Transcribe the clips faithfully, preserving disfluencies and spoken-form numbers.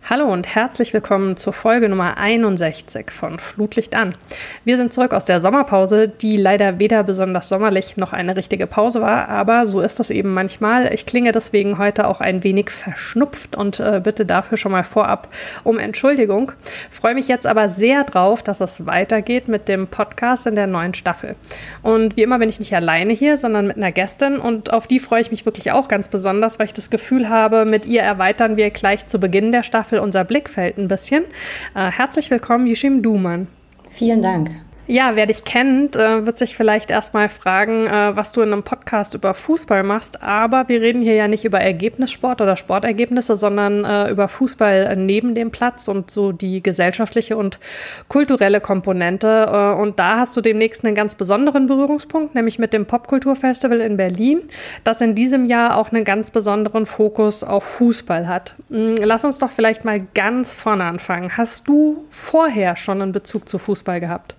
Hallo und herzlich willkommen zur Folge Nummer einundsechzig von Flutlicht an. Wir sind zurück aus der Sommerpause, die leider weder besonders sommerlich noch eine richtige Pause war, aber so ist das eben manchmal. Ich klinge deswegen heute auch ein wenig verschnupft und äh, bitte dafür schon mal vorab um Entschuldigung. Freue mich jetzt aber sehr drauf, dass es weitergeht mit dem Podcast in der neuen Staffel. Und wie immer bin ich nicht alleine hier, sondern mit einer Gästin und auf die freue ich mich wirklich auch ganz besonders, weil ich das Gefühl habe, mit ihr erweitern wir gleich zu Beginn der Staffel unser Blickfeld ein bisschen. Äh, herzlich willkommen, Yeşim Duman. Vielen Dank. Ja, wer dich kennt, äh, wird sich vielleicht erstmal fragen, äh, was du in einem Podcast über Fußball machst. Aber wir reden hier ja nicht über Ergebnissport oder Sportergebnisse, sondern äh, über Fußball neben dem Platz und so die gesellschaftliche und kulturelle Komponente. Äh, und da hast du demnächst einen ganz besonderen Berührungspunkt, nämlich mit dem Popkulturfestival in Berlin, das in diesem Jahr auch einen ganz besonderen Fokus auf Fußball hat. Lass uns doch vielleicht mal ganz vorne anfangen. Hast du vorher schon einen Bezug zu Fußball gehabt?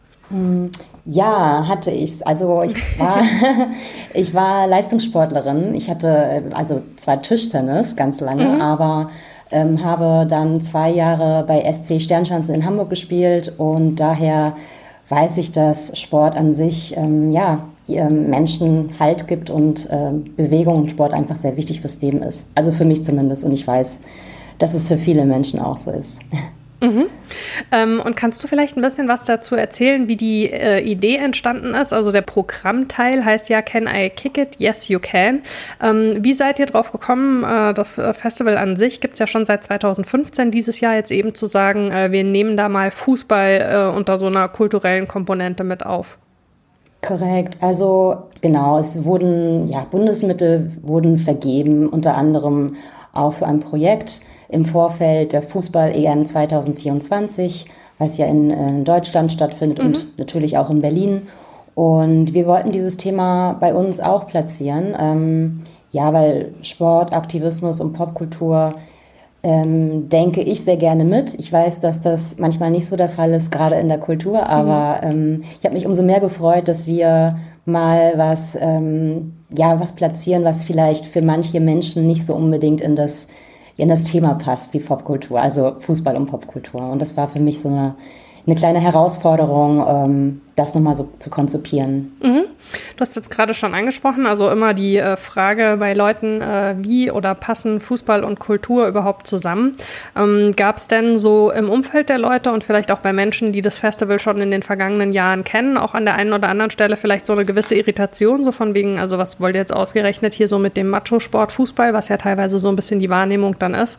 Ja, hatte ich. Also ich war, ich war Leistungssportlerin. Ich hatte also zwar Tischtennis ganz lange, mhm. aber ähm, habe dann zwei Jahre bei S C Sternschanze in Hamburg gespielt und daher weiß ich, dass Sport an sich ähm, ja Menschen Halt gibt und ähm, Bewegung und Sport einfach sehr wichtig fürs Leben ist. Also für mich zumindest, und ich weiß, dass es für viele Menschen auch so ist. Mhm. Ähm, und kannst du vielleicht ein bisschen was dazu erzählen, wie die äh, Idee entstanden ist? Also der Programmteil heißt ja Can I Kick It? Yes, you can. Ähm, wie seid ihr drauf gekommen? Äh, das Festival an sich gibt es ja schon seit zweitausendfünfzehn. Dieses Jahr jetzt eben zu sagen, äh, wir nehmen da mal Fußball äh, unter so einer kulturellen Komponente mit auf. Korrekt. Also genau, es wurden ja Bundesmittel wurden vergeben, unter anderem auch für ein Projekt im Vorfeld der Fußball-E M zweitausendvierundzwanzig, was ja in, in Deutschland stattfindet mhm. und natürlich auch in Berlin. Und wir wollten dieses Thema bei uns auch platzieren. Ähm, ja, weil Sport, Aktivismus und Popkultur ähm, denke ich sehr gerne mit. Ich weiß, dass das manchmal nicht so der Fall ist, gerade in der Kultur. Aber mhm. ähm, ich habe mich umso mehr gefreut, dass wir mal was, ähm, ja, was platzieren, was vielleicht für manche Menschen nicht so unbedingt in das in das Thema passt wie Popkultur, also Fußball und Popkultur. Und das war für mich so eine, eine kleine Herausforderung, ähm, das nochmal so zu konzipieren. Mhm. Du hast jetzt gerade schon angesprochen, also immer die äh, Frage bei Leuten, äh, wie oder passen Fußball und Kultur überhaupt zusammen? Ähm, gab es denn so im Umfeld der Leute und vielleicht auch bei Menschen, die das Festival schon in den vergangenen Jahren kennen, auch an der einen oder anderen Stelle vielleicht so eine gewisse Irritation, so von wegen, also was wollt ihr jetzt ausgerechnet hier so mit dem Macho-Sport Fußball, was ja teilweise so ein bisschen die Wahrnehmung dann ist?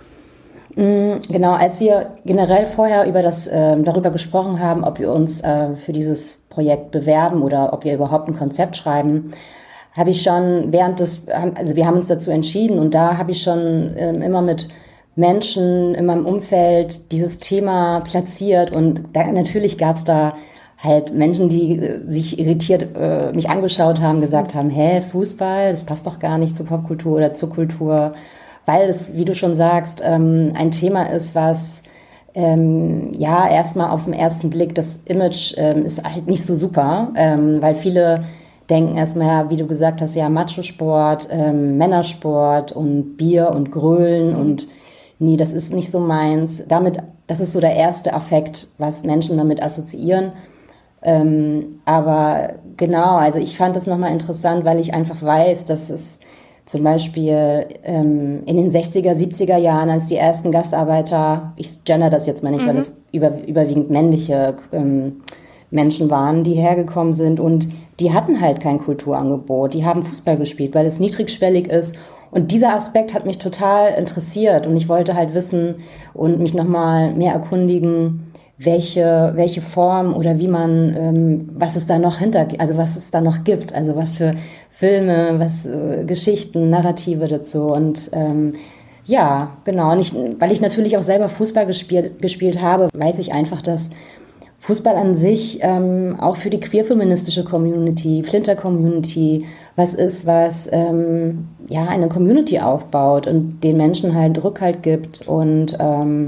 Genau, als wir generell vorher über das, äh, darüber gesprochen haben, ob wir uns äh, für dieses Projekt bewerben oder ob wir überhaupt ein Konzept schreiben, habe ich schon während des, also wir haben uns dazu entschieden und da habe ich schon äh, immer mit Menschen in meinem Umfeld dieses Thema platziert und da, natürlich gab es da halt Menschen, die äh, sich irritiert äh, mich angeschaut haben, gesagt haben, hä, Fußball, das passt doch gar nicht zur Popkultur oder zur Kultur. Weil es, wie du schon sagst, ähm, ein Thema ist, was ähm, ja erstmal auf den ersten Blick, das Image ähm, ist halt nicht so super, ähm, weil viele denken erstmal, ja, wie du gesagt hast, ja, Macho-Sport, ähm, Männersport und Bier und Grölen und nee, das ist nicht so meins. Damit, das ist so der erste Affekt, was Menschen damit assoziieren. Ähm, aber genau, also ich fand das nochmal interessant, weil ich einfach weiß, dass es zum Beispiel ähm, in den sechziger, siebziger Jahren, als die ersten Gastarbeiter, ich gender das jetzt mal nicht, mhm. weil das über, überwiegend männliche ähm, Menschen waren, die hergekommen sind und die hatten halt kein Kulturangebot, die haben Fußball gespielt, weil es niedrigschwellig ist und dieser Aspekt hat mich total interessiert und ich wollte halt wissen und mich nochmal mehr erkundigen, welche welche Form oder wie man, ähm, was es da noch hinter, also was es da noch gibt, also was für Filme, was äh, Geschichten, Narrative dazu und ähm, ja, genau. Und ich, weil ich natürlich auch selber Fußball gespielt gespielt habe, weiß ich einfach, dass Fußball an sich ähm, auch für die queerfeministische Community, Flinter-Community, was ist, was ähm, ja eine Community aufbaut und den Menschen halt Rückhalt gibt und ähm,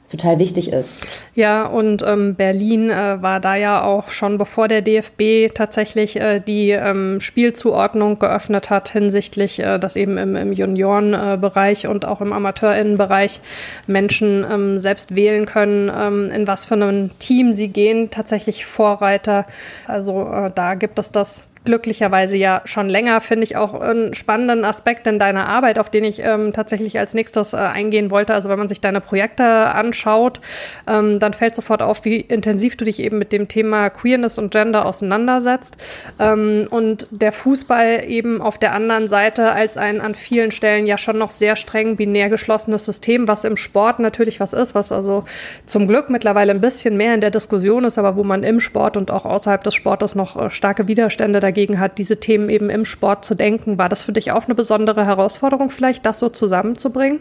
total wichtig ist. Ja, und ähm, Berlin äh, war da ja auch schon, bevor der D F B tatsächlich äh, die ähm, Spielzuordnung geöffnet hat, hinsichtlich, äh, dass eben im, im Juniorenbereich äh, und auch im AmateurInnenbereich Menschen ähm, selbst wählen können, ähm, in was für ein Team sie gehen, tatsächlich Vorreiter. Also äh, da gibt es das glücklicherweise ja schon länger, finde ich auch einen spannenden Aspekt in deiner Arbeit, auf den ich ähm, tatsächlich als nächstes äh, eingehen wollte. Also wenn man sich deine Projekte anschaut, ähm, dann fällt sofort auf, wie intensiv du dich eben mit dem Thema Queerness und Gender auseinandersetzt. Ähm, und der Fußball eben auf der anderen Seite als ein an vielen Stellen ja schon noch sehr streng binär geschlossenes System, was im Sport natürlich was ist, was also zum Glück mittlerweile ein bisschen mehr in der Diskussion ist, aber wo man im Sport und auch außerhalb des Sportes noch äh, starke Widerstände dagegen hat, diese Themen eben im Sport zu denken. War das für dich auch eine besondere Herausforderung, vielleicht das so zusammenzubringen?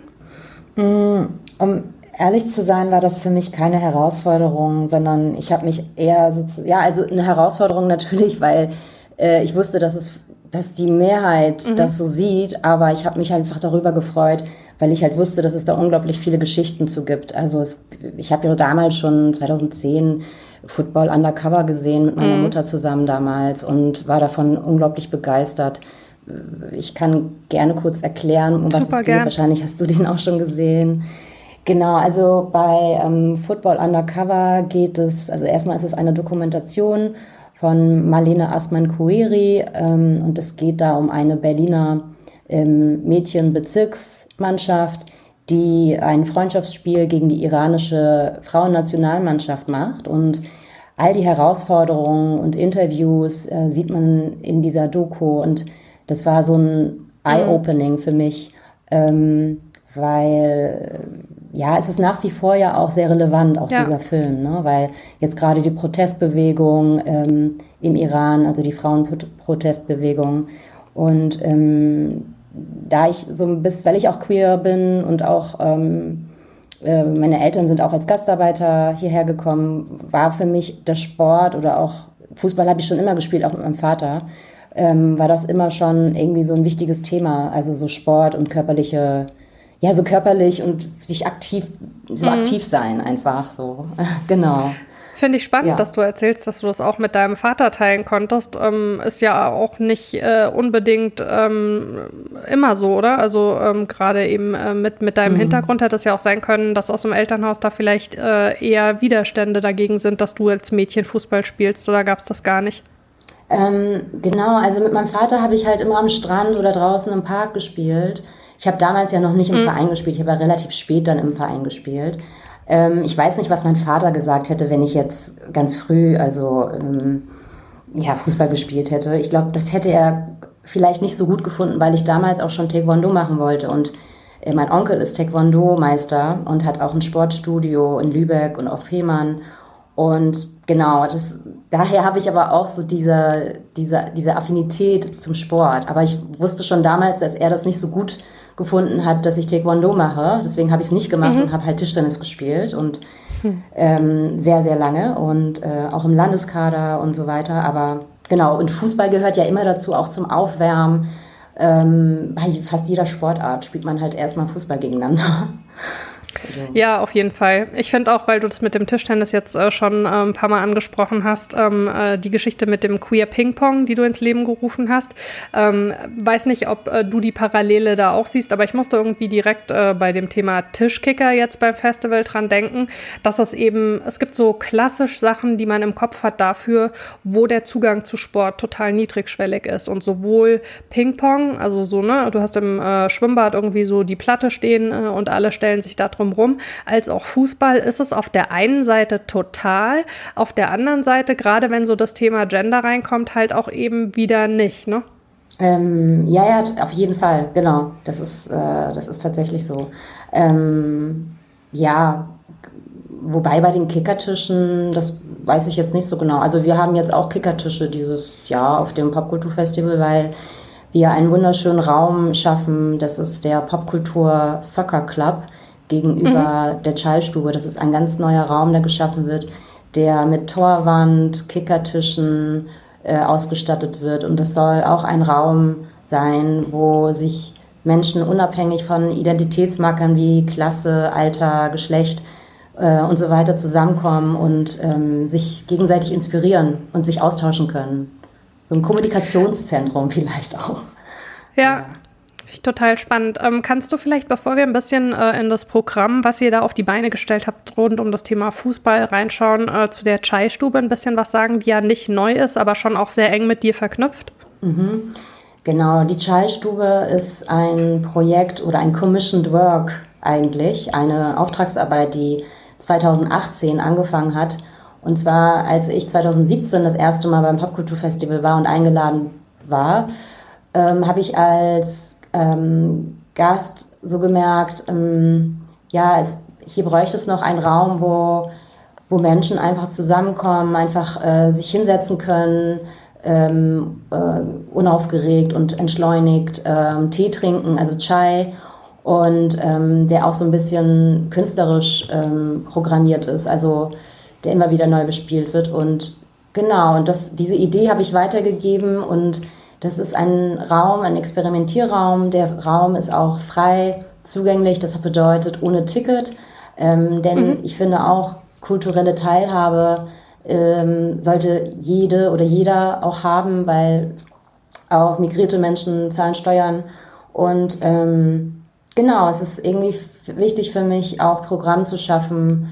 Um ehrlich zu sein, war das für mich keine Herausforderung, sondern ich habe mich eher, so, ja, also eine Herausforderung natürlich, weil äh, ich wusste, dass es, dass die Mehrheit mhm. das so sieht, aber ich habe mich einfach darüber gefreut, weil ich halt wusste, dass es da unglaublich viele Geschichten zu gibt. Also es, ich habe ja damals schon zweitausendzehn Football Undercover gesehen mit meiner mm. Mutter zusammen damals und war davon unglaublich begeistert. Ich kann gerne kurz erklären, um was Super es geht. Gern. Wahrscheinlich hast du den auch schon gesehen. Genau, also bei ähm, Football Undercover geht es, also erstmal ist es eine Dokumentation von Marlene Asman-Kueri ähm, und es geht da um eine Berliner ähm, Mädchenbezirksmannschaft, die ein Freundschaftsspiel gegen die iranische Frauennationalmannschaft macht. Und all die Herausforderungen und Interviews äh, sieht man in dieser Doku. Und das war so ein Eye-Opening für mich, ähm, weil ja, es ist nach wie vor ja auch sehr relevant, auch ja. dieser Film, ne? Weil jetzt gerade die Protestbewegung ähm, im Iran, also die Frauenprotestbewegung und ähm, da ich so ein bisschen, weil ich auch queer bin und auch ähm, äh, meine Eltern sind auch als Gastarbeiter hierher gekommen, war für mich der Sport oder auch Fußball habe ich schon immer gespielt, auch mit meinem Vater, ähm, war das immer schon irgendwie so ein wichtiges Thema, also so Sport und körperliche, ja so körperlich und sich aktiv, so mhm. aktiv sein einfach so, genau. Finde ich spannend, ja. dass du erzählst, dass du das auch mit deinem Vater teilen konntest. Ähm, ist ja auch nicht äh, unbedingt ähm, immer so, oder? Also ähm, gerade eben äh, mit, mit deinem mhm. Hintergrund hätte es ja auch sein können, dass aus dem Elternhaus da vielleicht äh, eher Widerstände dagegen sind, dass du als Mädchen Fußball spielst, oder gab es das gar nicht? Ähm, genau, also mit meinem Vater habe ich halt immer am Strand oder draußen im Park gespielt. Ich habe damals ja noch nicht im mhm. Verein gespielt, ich habe ja relativ spät dann im Verein gespielt. Ähm, ich weiß nicht, was mein Vater gesagt hätte, wenn ich jetzt ganz früh also ähm, ja, Fußball gespielt hätte. Ich glaube, das hätte er vielleicht nicht so gut gefunden, weil ich damals auch schon Taekwondo machen wollte. Und äh, mein Onkel ist Taekwondo-Meister und hat auch ein Sportstudio in Lübeck und auf Fehmarn. Und genau, das, daher habe ich aber auch so diese, diese, diese Affinität zum Sport. Aber ich wusste schon damals, dass er das nicht so gut gefunden hat, dass ich Taekwondo mache. Deswegen habe ich es nicht gemacht mhm. und habe halt Tischtennis gespielt und hm. ähm, sehr, sehr lange und äh, auch im Landeskader und so weiter. Aber genau, und Fußball gehört ja immer dazu, auch zum Aufwärmen. Ähm, bei fast jeder Sportart spielt man halt erstmal Fußball gegeneinander. Ja, auf jeden Fall. Ich finde auch, weil du das mit dem Tischtennis jetzt äh, schon äh, ein paar Mal angesprochen hast, ähm, äh, die Geschichte mit dem Queer Ping Pong, die du ins Leben gerufen hast. Ähm, weiß nicht, ob äh, du die Parallele da auch siehst, aber ich musste irgendwie direkt äh, bei dem Thema Tischkicker jetzt beim Festival dran denken, dass es eben, es gibt so klassisch Sachen, die man im Kopf hat dafür, wo der Zugang zu Sport total niedrigschwellig ist. Und sowohl Ping Pong, also so, ne, du hast im äh, Schwimmbad irgendwie so die Platte stehen äh, und alle stellen sich da drum rum, als auch Fußball ist es auf der einen Seite total, auf der anderen Seite, gerade wenn so das Thema Gender reinkommt, halt auch eben wieder nicht, ne? Ähm, ja, ja, auf jeden Fall, genau. Das ist, äh, das ist tatsächlich so. Ähm, ja, wobei bei den Kickertischen, das weiß ich jetzt nicht so genau. Also wir haben jetzt auch Kickertische dieses Jahr auf dem Popkulturfestival, weil wir einen wunderschönen Raum schaffen. Das ist der Popkultur Soccer Club gegenüber mhm. der Schallstube. Das ist ein ganz neuer Raum, der geschaffen wird, der mit Torwand, Kickertischen äh, ausgestattet wird. Und das soll auch ein Raum sein, wo sich Menschen unabhängig von Identitätsmarkern wie Klasse, Alter, Geschlecht äh, und so weiter zusammenkommen und ähm, sich gegenseitig inspirieren und sich austauschen können. So ein Kommunikationszentrum vielleicht auch. Ja, ja. Finde ich total spannend. Ähm, kannst du vielleicht, bevor wir ein bisschen äh, in das Programm, was ihr da auf die Beine gestellt habt, rund um das Thema Fußball reinschauen, äh, zu der Chai-Stube ein bisschen was sagen, die ja nicht neu ist, aber schon auch sehr eng mit dir verknüpft? Mhm. Genau, die Chai-Stube ist ein Projekt oder ein Commissioned Work eigentlich, eine Auftragsarbeit, die zweitausendachtzehn angefangen hat. Und zwar, als ich zweitausendsiebzehn das erste Mal beim Popkulturfestival war und eingeladen war, ähm, habe ich als ähm, Gast so gemerkt, ähm, ja, es, hier bräuchte es noch einen Raum, wo, wo Menschen einfach zusammenkommen, einfach äh, sich hinsetzen können, ähm, äh, unaufgeregt und entschleunigt ähm, Tee trinken, also Chai, und ähm, der auch so ein bisschen künstlerisch ähm, programmiert ist, also der immer wieder neu bespielt wird. Und genau, und das, diese Idee habe ich weitergegeben und das ist ein Raum, ein Experimentierraum. Der Raum ist auch frei zugänglich, das bedeutet ohne Ticket, ähm, denn mhm. ich finde auch, kulturelle Teilhabe ähm, sollte jede oder jeder auch haben, weil auch migrierte Menschen zahlen Steuern und ähm, genau, es ist irgendwie f- wichtig für mich, auch Programm zu schaffen,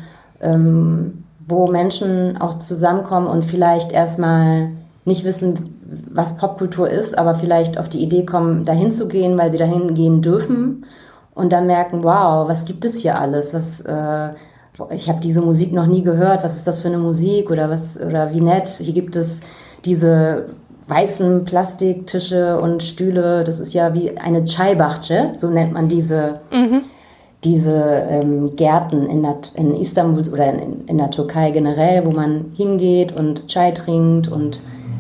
ähm, wo Menschen auch zusammenkommen und vielleicht erstmal nicht wissen, was Popkultur ist, aber vielleicht auf die Idee kommen, dahin zu gehen, weil sie dahin gehen dürfen und dann merken, wow, was gibt es hier alles? Was, äh, ich habe diese Musik noch nie gehört, was ist das für eine Musik oder was oder wie nett, hier gibt es diese weißen Plastiktische und Stühle, das ist ja wie eine Çay-bahçe, so nennt man diese mhm. diese ähm, Gärten in, der, in Istanbul oder in, in der Türkei generell, wo man hingeht und Chai trinkt und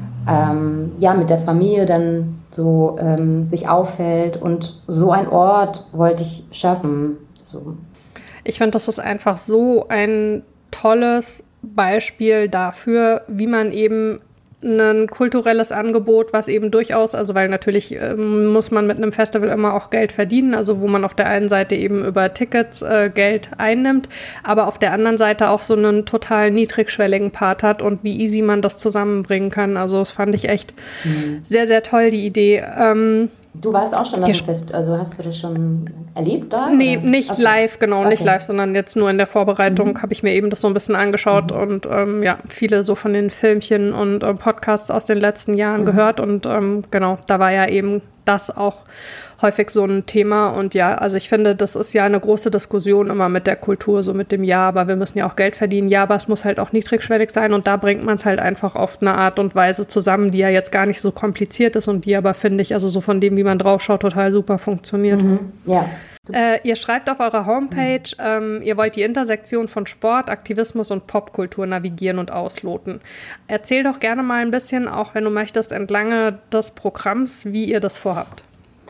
ähm, ja, mit der Familie dann so ähm, sich aufhält. Und so ein Ort wollte ich schaffen. So. Ich finde, das ist einfach so ein tolles Beispiel dafür, wie man eben ein kulturelles Angebot, was eben durchaus, also weil natürlich ähm, muss man mit einem Festival immer auch Geld verdienen, also wo man auf der einen Seite eben über Tickets äh, Geld einnimmt, aber auf der anderen Seite auch so einen total niedrigschwelligen Part hat und wie easy man das zusammenbringen kann. Also das fand ich echt mhm. sehr, sehr toll, die Idee. Ähm, Du warst auch schon auf dem Fest, also hast du das schon erlebt da? Nee, oder? nicht okay. live, genau, okay. nicht live, sondern jetzt nur in der Vorbereitung mhm. habe ich mir eben das so ein bisschen angeschaut mhm. und ähm, ja, viele so von den Filmchen und äh, Podcasts aus den letzten Jahren mhm. gehört und ähm, genau, da war ja eben das auch häufig so ein Thema und ja, also ich finde, das ist ja eine große Diskussion immer mit der Kultur, so mit dem Ja, aber wir müssen ja auch Geld verdienen, ja, aber es muss halt auch niedrigschwellig sein und da bringt man es halt einfach auf eine Art und Weise zusammen, die ja jetzt gar nicht so kompliziert ist und die aber, finde ich, also so von dem, wie man draufschaut, total super funktioniert. Mhm. Ja. Äh, ihr schreibt auf eurer Homepage, ähm, ihr wollt die Intersektion von Sport, Aktivismus und Popkultur navigieren und ausloten. Erzähl doch gerne mal ein bisschen, auch wenn du möchtest, entlang des Programms, wie ihr das vorhabt.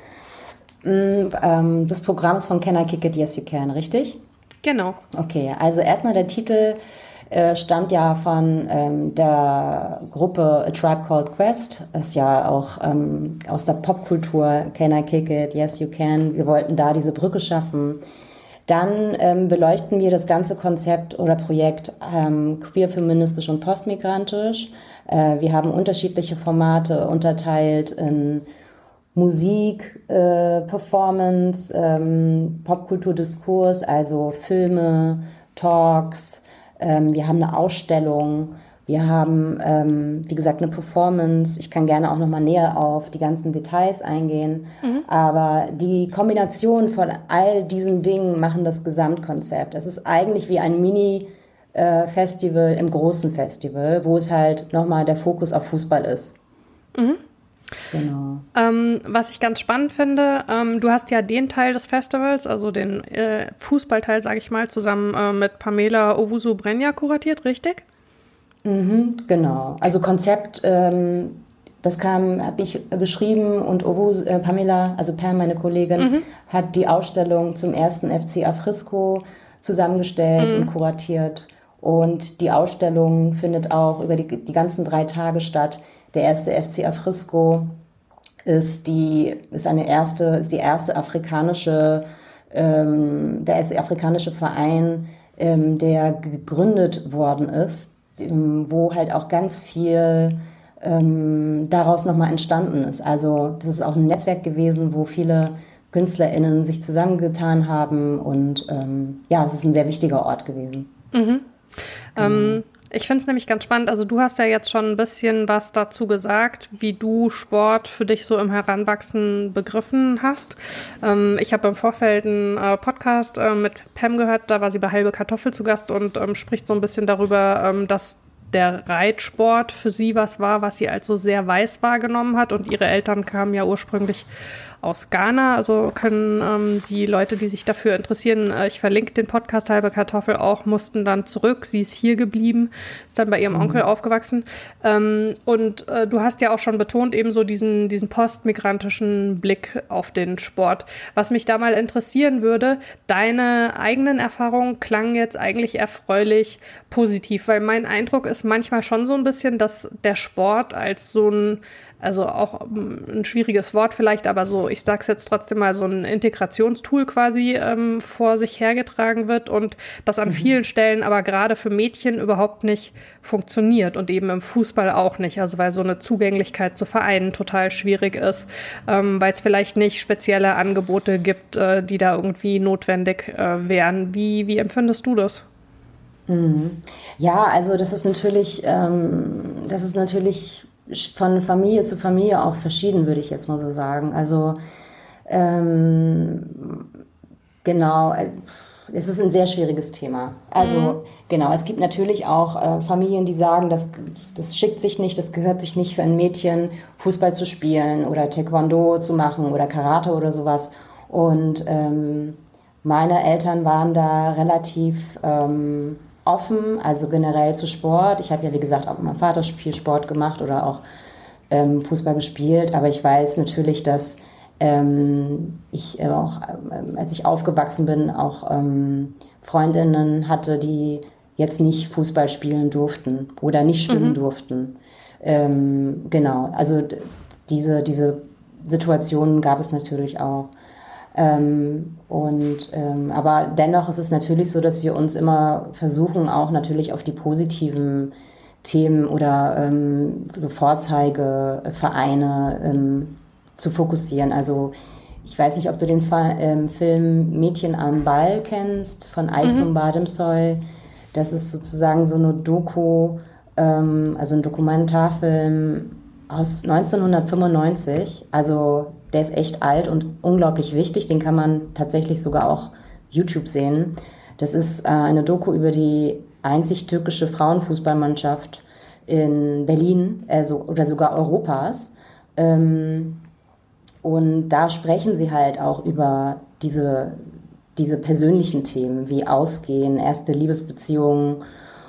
Mm, ähm, das Programm ist von Can I Kick It? Yes You Can, richtig? Genau. Okay, also erstmal der Titel äh, stammt ja von ähm, der Gruppe A Tribe Called Quest, ist ja auch ähm, aus der Popkultur, Can I Kick It? Yes You Can. Wir wollten da diese Brücke schaffen. Dann ähm, beleuchten wir das ganze Konzept oder Projekt ähm, queer, feministisch und postmigrantisch. Äh, wir haben unterschiedliche Formate unterteilt in Musik, äh, Performance, ähm, Popkulturdiskurs, also Filme, Talks. Ähm, wir haben eine Ausstellung. Wir haben, ähm, wie gesagt, eine Performance. Ich kann gerne auch noch mal näher auf die ganzen Details eingehen. Mhm. Aber die Kombination von all diesen Dingen machen das Gesamtkonzept. Es ist eigentlich wie ein Mini-Festival im großen Festival, wo es halt noch mal der Fokus auf Fußball ist. Mhm. Genau. Ähm, was ich ganz spannend finde, ähm, du hast ja den Teil des Festivals, also den äh, Fußballteil, sage ich mal, zusammen äh, mit Pamela Owusu-Brenja kuratiert, richtig? Mhm, genau. Also Konzept, ähm, das kam, habe ich geschrieben und Owusu, äh, Pamela, also Pam, meine Kollegin, mhm. hat die Ausstellung zum ersten F C Afrisco zusammengestellt mhm. und kuratiert. Und die Ausstellung findet auch über die, die ganzen drei Tage statt. Der erste F C Afrisco ist die ist eine erste ist die erste afrikanische ähm, der erste afrikanische Verein ähm, der gegründet worden ist, ähm, wo halt auch ganz viel ähm, daraus nochmal entstanden ist. Also das ist auch ein Netzwerk gewesen, wo viele KünstlerInnen sich zusammengetan haben und ähm, ja, es ist ein sehr wichtiger Ort gewesen. Mhm. Genau. Ähm, ich finde es nämlich ganz spannend, also du hast ja jetzt schon ein bisschen was dazu gesagt, wie du Sport für dich so im Heranwachsen begriffen hast. Ähm, ich habe im Vorfeld einen äh, Podcast äh, mit Pam gehört, da war sie bei Halbe Kartoffel zu Gast und ähm, spricht so ein bisschen darüber, ähm, dass der Reitsport für sie was war, was sie als so sehr weiß wahrgenommen hat. Und ihre Eltern kamen ja ursprünglich aus Ghana. Also können ähm, die Leute, die sich dafür interessieren, äh, ich verlinke den Podcast Halbe Kartoffel auch, mussten dann zurück. Sie ist hier geblieben, ist dann bei ihrem mhm. Onkel aufgewachsen. Ähm, und äh, du hast ja auch schon betont, eben so diesen, diesen postmigrantischen Blick auf den Sport. Was mich da mal interessieren würde, deine eigenen Erfahrungen klangen jetzt eigentlich erfreulich positiv, weil mein Eindruck ist manchmal schon so ein bisschen, dass der Sport als so ein, also auch ein schwieriges Wort vielleicht, aber so, ich sag's jetzt trotzdem mal, so ein Integrationstool quasi ähm, vor sich hergetragen wird und das an mhm. vielen Stellen aber gerade für Mädchen überhaupt nicht funktioniert und eben im Fußball auch nicht, also weil so eine Zugänglichkeit zu Vereinen total schwierig ist, ähm, weil es vielleicht nicht spezielle Angebote gibt, äh, die da irgendwie notwendig äh, wären. Wie, wie empfindest du das? Ja, also das ist natürlich, ähm, das ist natürlich von Familie zu Familie auch verschieden, würde ich jetzt mal so sagen. Also ähm, genau, es ist ein sehr schwieriges Thema. Also mhm. genau, es gibt natürlich auch äh, Familien, die sagen, das, das schickt sich nicht, das gehört sich nicht für ein Mädchen, Fußball zu spielen oder Taekwondo zu machen oder Karate oder sowas. Und ähm, meine Eltern waren da relativ ähm, offen, also generell zu Sport. Ich habe ja, wie gesagt, auch mit meinem Vater viel Sport gemacht oder auch ähm, Fußball gespielt, aber ich weiß natürlich, dass ähm, ich äh, auch, äh, als ich aufgewachsen bin, auch ähm, Freundinnen hatte, die jetzt nicht Fußball spielen durften oder nicht schwimmen mhm. durften. Ähm, genau, also d- diese, diese Situationen gab es natürlich auch. Ähm, und ähm, aber dennoch ist es natürlich so, dass wir uns immer versuchen, auch natürlich auf die positiven Themen oder ähm, so Vorzeigevereine ähm, zu fokussieren. Also ich weiß nicht, ob du den Fa- ähm, Film Mädchen am Ball kennst von Aysun mhm. Bademsoy. Das ist sozusagen so eine Doku, ähm, also ein Dokumentarfilm aus neunzehnhundertfünfundneunzig. Also der ist echt alt und unglaublich wichtig. Den kann man tatsächlich sogar auch YouTube sehen. Das ist äh, eine Doku über die einzig türkische Frauenfußballmannschaft in Berlin, also, oder sogar Europas. Ähm, und da sprechen sie halt auch über diese, diese persönlichen Themen wie Ausgehen, erste Liebesbeziehungen,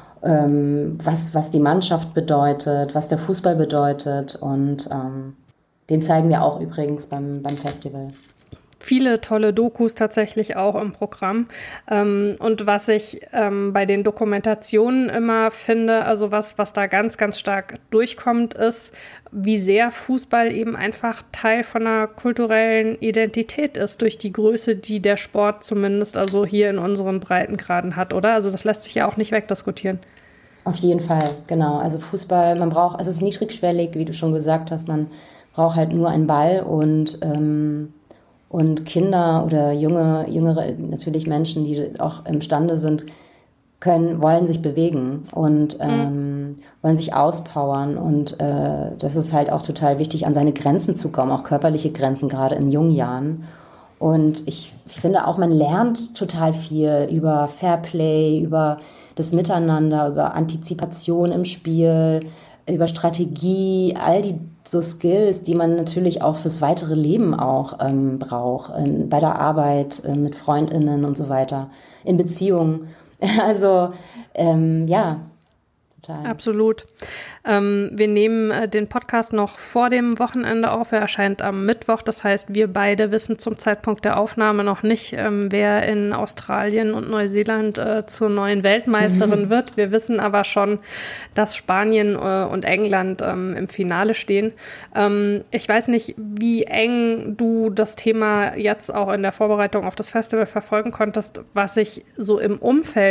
ähm, was, was die Mannschaft bedeutet, was der Fußball bedeutet. Und ähm, den zeigen wir auch übrigens beim, beim Festival. Viele tolle Dokus tatsächlich auch im Programm. Ähm, und was ich ähm, bei den Dokumentationen immer finde, also was, was da ganz, ganz stark durchkommt, ist, wie sehr Fußball eben einfach Teil von einer kulturellen Identität ist, durch die Größe, die der Sport zumindest also hier in unseren Breitengraden hat, oder? Also das lässt sich ja auch nicht wegdiskutieren. Auf jeden Fall, genau. Also Fußball, man braucht, es ist niedrigschwellig, wie du schon gesagt hast, man braucht halt nur einen Ball und ähm, Und Kinder oder junge, jüngere, natürlich Menschen, die auch imstande sind, können, wollen sich bewegen und ähm, mhm. wollen sich auspowern. Und äh, das ist halt auch total wichtig, an seine Grenzen zu kommen, auch körperliche Grenzen, gerade in jungen Jahren. Und ich finde auch, man lernt total viel über Fairplay, über das Miteinander, über Antizipation im Spiel, über Strategie, all die so Skills, die man natürlich auch fürs weitere Leben auch ähm, braucht, ähm, bei der Arbeit, äh, mit FreundInnen und so weiter, in Beziehungen. Also, ähm, ja, total. Absolut. Ähm, wir nehmen äh, den Podcast noch vor dem Wochenende auf. Er erscheint am Mittwoch. Das heißt, wir beide wissen zum Zeitpunkt der Aufnahme noch nicht, ähm, wer in Australien und Neuseeland äh, zur neuen Weltmeisterin mhm. wird. Wir wissen aber schon, dass Spanien äh, und England ähm, im Finale stehen. Ähm, ich weiß nicht, wie eng du das Thema jetzt auch in der Vorbereitung auf das Festival verfolgen konntest. Was ich so im Umfeld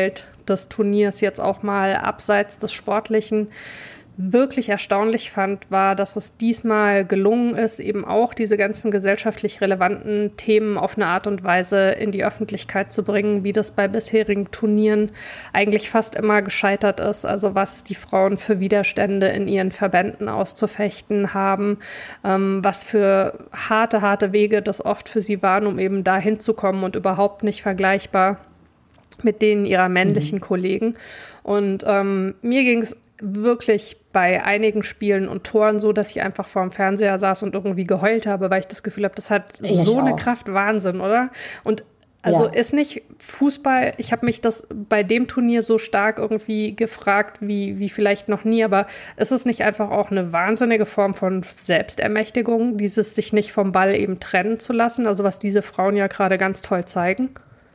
des Turniers jetzt auch mal abseits des Sportlichen wirklich erstaunlich fand, war, dass es diesmal gelungen ist, eben auch diese ganzen gesellschaftlich relevanten Themen auf eine Art und Weise in die Öffentlichkeit zu bringen, wie das bei bisherigen Turnieren eigentlich fast immer gescheitert ist. Also was die Frauen für Widerstände in ihren Verbänden auszufechten haben, ähm, was für harte, harte Wege das oft für sie waren, um eben da hinzukommen und überhaupt nicht vergleichbar mit denen ihrer männlichen mhm. Kollegen. Und ähm, mir ging es wirklich bei einigen Spielen und Toren so, dass ich einfach vorm Fernseher saß und irgendwie geheult habe, weil ich das Gefühl habe, das hat ich so auch. eine Kraft, Wahnsinn, oder? Und also ja. ist nicht Fußball, ich habe mich das bei dem Turnier so stark irgendwie gefragt, wie, wie vielleicht noch nie, aber ist es nicht einfach auch eine wahnsinnige Form von Selbstermächtigung, dieses sich nicht vom Ball eben trennen zu lassen, also was diese Frauen ja gerade ganz toll zeigen?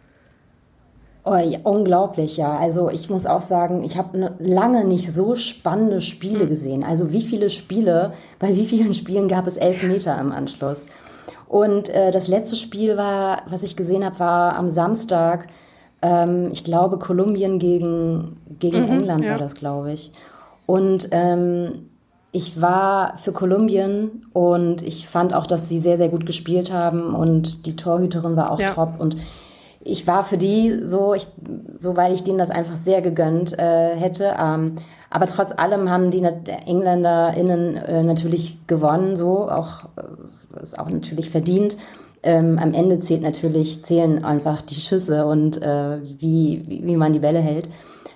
Oh, ja, unglaublich, ja. Also ich muss auch sagen, ich habe ne, lange nicht so spannende Spiele gesehen. Also wie viele Spiele, bei wie vielen Spielen gab es Elfmeter im Anschluss? Und äh, das letzte Spiel war, was ich gesehen habe, war am Samstag, ähm, ich glaube Kolumbien gegen, gegen mhm, England ja. war das, glaube ich. Und ähm, ich war für Kolumbien und ich fand auch, dass sie sehr, sehr gut gespielt haben und die Torhüterin war auch ja. top und ich war für die so, ich, so weil ich denen das einfach sehr gegönnt äh, hätte. Ähm, aber trotz allem haben die EngländerInnen äh, natürlich gewonnen, so auch äh, ist auch natürlich verdient. Ähm, am Ende zählt natürlich zählen einfach die Schüsse und äh, wie, wie wie man die Bälle hält.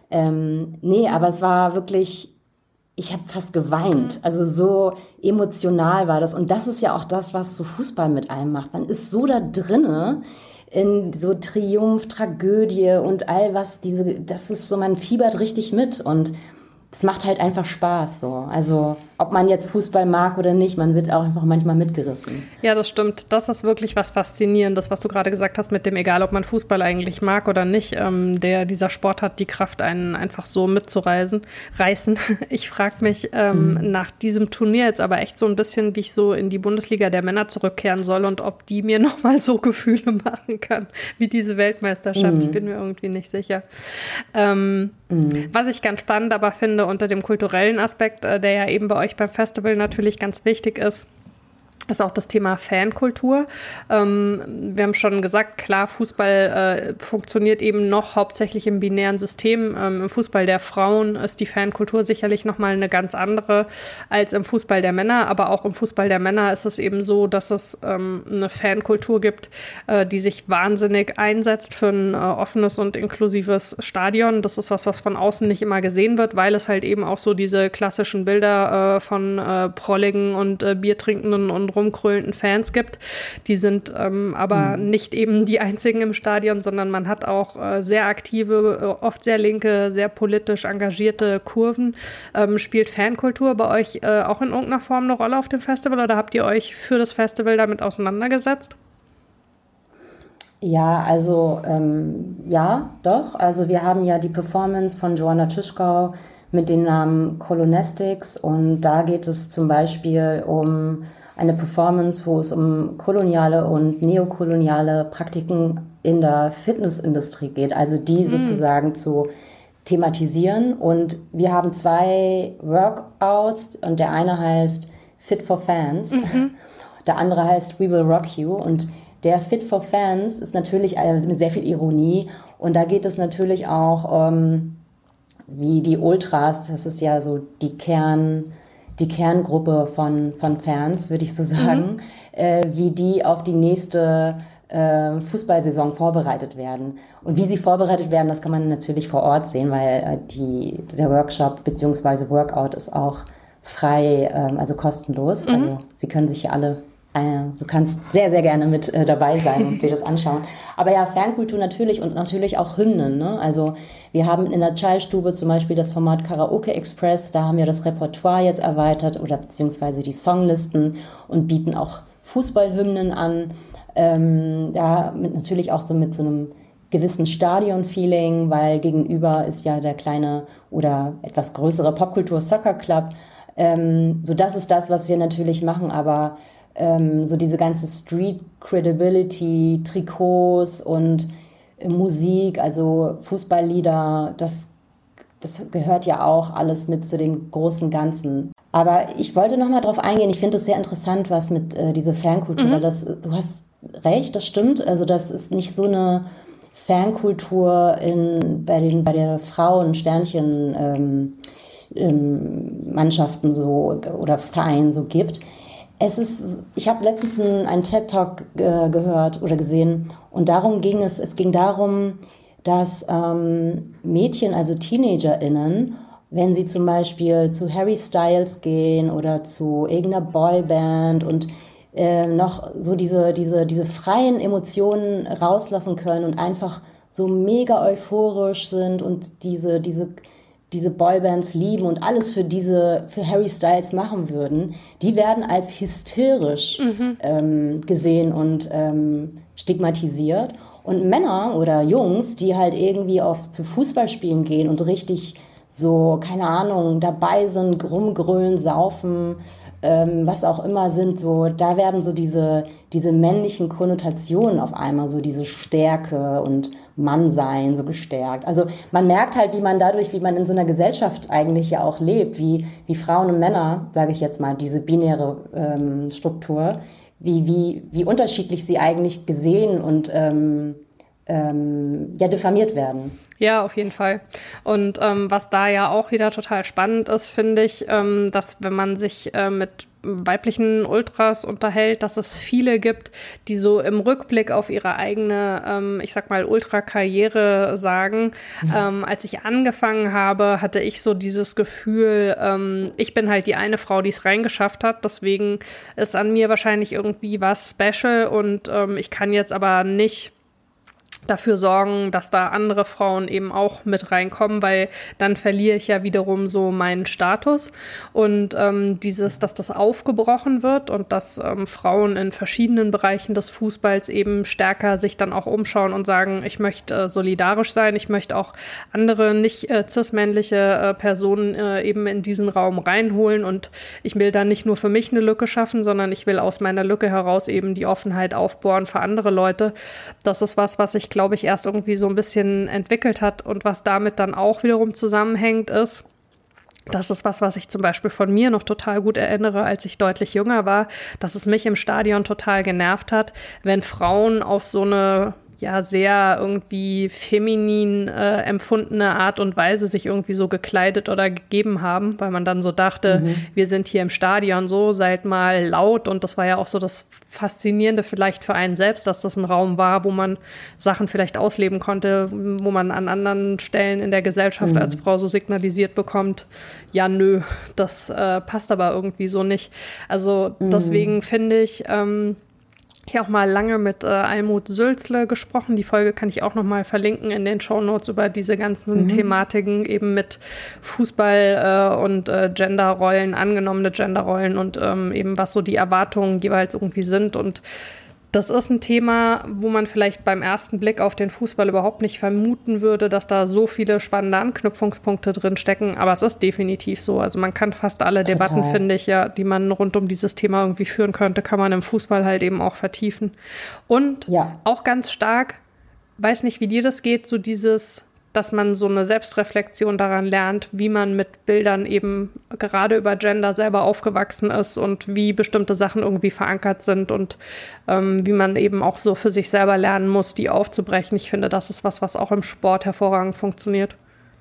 Ähm, nee, aber es war wirklich, ich habe fast geweint. Also so emotional war das. Und das ist ja auch das, was so Fußball mit einem macht. Man ist so da drinne in so Triumph, Tragödie und all was, diese, das ist so, man fiebert richtig mit und es macht halt einfach Spaß so. Also ob man jetzt Fußball mag oder nicht, man wird auch einfach manchmal mitgerissen. Ja, das stimmt. Das ist wirklich was Faszinierendes, was du gerade gesagt hast mit dem, egal ob man Fußball eigentlich mag oder nicht, ähm, der, dieser Sport hat die Kraft, einen einfach so mitzureisen, reißen. Ich frage mich ähm, mhm. nach diesem Turnier jetzt aber echt so ein bisschen, wie ich so in die Bundesliga der Männer zurückkehren soll und ob die mir nochmal so Gefühle machen kann, wie diese Weltmeisterschaft. Mhm. Ich bin mir irgendwie nicht sicher. Ähm, mhm. Was ich ganz spannend aber finde, unter dem kulturellen Aspekt, äh, der ja eben bei euch beim Festival natürlich ganz wichtig ist, ist auch das Thema Fankultur. Ähm, wir haben schon gesagt, klar, Fußball äh, funktioniert eben noch hauptsächlich im binären System. Ähm, im Fußball der Frauen ist die Fankultur sicherlich nochmal eine ganz andere als im Fußball der Männer. Aber auch im Fußball der Männer ist es eben so, dass es ähm, eine Fankultur gibt, äh, die sich wahnsinnig einsetzt für ein äh, offenes und inklusives Stadion. Das ist was, was von außen nicht immer gesehen wird, weil es halt eben auch so diese klassischen Bilder äh, von äh, prolligen und äh, biertrinkenden und rumkrölenden Fans gibt. Die sind ähm, aber mhm. nicht eben die einzigen im Stadion, sondern man hat auch äh, sehr aktive, äh, oft sehr linke, sehr politisch engagierte Kurven. Ähm, spielt Fankultur bei euch äh, auch in irgendeiner Form eine Rolle auf dem Festival oder habt ihr euch für das Festival damit auseinandergesetzt? Ja, also ähm, ja, doch. Also wir haben ja die Performance von Joanna Tischkau mit dem Namen Kolonistics und da geht es zum Beispiel um eine Performance, wo es um koloniale und neokoloniale Praktiken in der Fitnessindustrie geht, also die mm. sozusagen zu thematisieren. Und wir haben zwei Workouts und der eine heißt Fit for Fans, mhm. der andere heißt We Will Rock You. Und der Fit for Fans ist natürlich mit sehr viel Ironie und da geht es natürlich auch um, wie die Ultras, das ist ja so die Kern die Kerngruppe von, von Fans, würde ich so sagen, mhm. äh, wie die auf die nächste äh, Fußballsaison vorbereitet werden. Und wie sie vorbereitet werden, das kann man natürlich vor Ort sehen, weil äh, die, der Workshop bzw. Workout ist auch frei, ähm, also kostenlos. Mhm. Also sie können sich hier alle, äh, du kannst sehr, sehr gerne mit äh, dabei sein und dir das anschauen. Aber ja, Fankultur natürlich und natürlich auch Hymnen. Ne? Also wir haben in der Chai-Stube zum Beispiel das Format Karaoke Express, da haben wir das Repertoire jetzt erweitert oder beziehungsweise die Songlisten und bieten auch Fußballhymnen an. Ähm, da mit, natürlich auch so mit so einem gewissen Stadion-Feeling, weil gegenüber ist ja der kleine oder etwas größere Popkultur-Soccer-Club. Ähm, so das ist das, was wir natürlich machen, aber ähm, so diese ganze Street-Credibility, Trikots und Musik, also Fußballlieder, das, das gehört ja auch alles mit zu den großen Ganzen. Aber ich wollte noch mal drauf eingehen, ich finde es sehr interessant, was mit äh, dieser Fankultur, mhm. das, du hast recht, das stimmt, also das ist nicht so eine Fankultur in, bei, den, bei der Frauen, Sternchen, ähm, ähm, Mannschaften so oder Vereinen so gibt. Es ist, ich habe letztens einen, einen TED-Talk äh, gehört oder gesehen und darum ging es, es ging darum, dass ähm, Mädchen, also TeenagerInnen, wenn sie zum Beispiel zu Harry Styles gehen oder zu irgendeiner Boyband und äh, noch so diese, diese, diese freien Emotionen rauslassen können und einfach so mega euphorisch sind und diese, diese, diese Boybands lieben und alles für diese, für Harry Styles machen würden, die werden als hysterisch mhm. ähm, gesehen und ähm, stigmatisiert. Und Männer oder Jungs, die halt irgendwie oft zu Fußballspielen gehen und richtig so, keine Ahnung, dabei sind, rumgrölen, saufen, ähm, was auch immer sind, so, da werden so diese, diese männlichen Konnotationen auf einmal, so diese Stärke und Mannsein so gestärkt. Also man merkt halt, wie man dadurch, wie man in so einer Gesellschaft eigentlich ja auch lebt, wie, wie Frauen und Männer, sage ich jetzt mal, diese binäre ähm, Struktur, wie, wie, wie unterschiedlich sie eigentlich gesehen und ähm, ähm, ja, diffamiert werden. Ja, auf jeden Fall. Und ähm, was da ja auch wieder total spannend ist, finde ich, ähm, dass wenn man sich äh, mit weiblichen Ultras unterhält, dass es viele gibt, die so im Rückblick auf ihre eigene, ähm, ich sag mal, Ultra-Karriere sagen, ähm, als ich angefangen habe, hatte ich so dieses Gefühl, ähm, ich bin halt die eine Frau, die es reingeschafft hat, deswegen ist an mir wahrscheinlich irgendwie was special und ähm, ich kann jetzt aber nicht dafür sorgen, dass da andere Frauen eben auch mit reinkommen, weil dann verliere ich ja wiederum so meinen Status. Und ähm, dieses, dass das aufgebrochen wird und dass ähm, Frauen in verschiedenen Bereichen des Fußballs eben stärker sich dann auch umschauen und sagen, ich möchte äh, solidarisch sein, ich möchte auch andere nicht äh, cis-männliche äh, Personen äh, eben in diesen Raum reinholen und ich will dann nicht nur für mich eine Lücke schaffen, sondern ich will aus meiner Lücke heraus eben die Offenheit aufbohren für andere Leute. Das ist was, was ich glaube ich, erst irgendwie so ein bisschen entwickelt hat und was damit dann auch wiederum zusammenhängt ist. Das ist was, was ich zum Beispiel von mir noch total gut erinnere, als ich deutlich jünger war, dass es mich im Stadion total genervt hat, wenn Frauen auf so eine ja sehr irgendwie feminin äh, empfundene Art und Weise sich irgendwie so gekleidet oder gegeben haben, weil man dann so dachte, mhm. wir sind hier im Stadion so, seid mal laut und das war ja auch so das Faszinierende vielleicht für einen selbst, dass das ein Raum war, wo man Sachen vielleicht ausleben konnte, wo man an anderen Stellen in der Gesellschaft mhm. als Frau so signalisiert bekommt, ja nö, das äh, passt aber irgendwie so nicht. Also mhm. deswegen finde ich, ähm, Ich habe auch mal lange mit äh, Almut Sülzle gesprochen. Die Folge kann ich auch noch mal verlinken in den Shownotes über diese ganzen mhm. Thematiken eben mit Fußball äh, und äh, Genderrollen, angenommene Genderrollen und ähm, eben was so die Erwartungen jeweils irgendwie sind. Und das ist ein Thema, wo man vielleicht beim ersten Blick auf den Fußball überhaupt nicht vermuten würde, dass da so viele spannende Anknüpfungspunkte drin stecken. Aber es ist definitiv so. Also man kann fast alle Total. Debatten, finde ich, ja, die man rund um dieses Thema irgendwie führen könnte, kann man im Fußball halt eben auch vertiefen. Und ja. auch ganz stark, weiß nicht, wie dir das geht, so dieses, dass man so eine Selbstreflexion daran lernt, wie man mit Bildern eben gerade über Gender selber aufgewachsen ist und wie bestimmte Sachen irgendwie verankert sind und ähm, wie man eben auch so für sich selber lernen muss, die aufzubrechen. Ich finde, das ist was, was auch im Sport hervorragend funktioniert.